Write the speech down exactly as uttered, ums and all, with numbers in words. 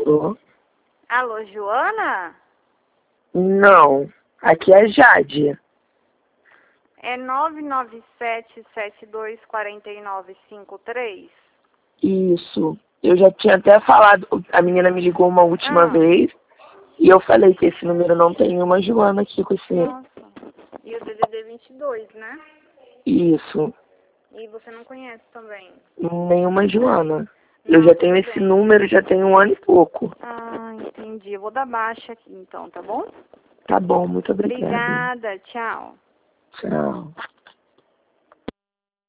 Alô? Alô, Joana? Não, aqui é a Jade. É nove nove sete, sete dois quatro nove cinco três? Isso. Eu já tinha até falado, a menina me ligou uma última Ah. vez e eu falei que esse número não tem uma Joana aqui com esse. Nossa. E o D D D vinte e dois, né? Isso. E você não conhece também? Nenhuma Joana. Não, Eu já tudo tenho esse bem. número, já tem um ano e pouco. Ah, entendi. Eu vou dar baixa aqui então, tá bom? Tá bom, muito obrigada. Obrigada, tchau. Tchau.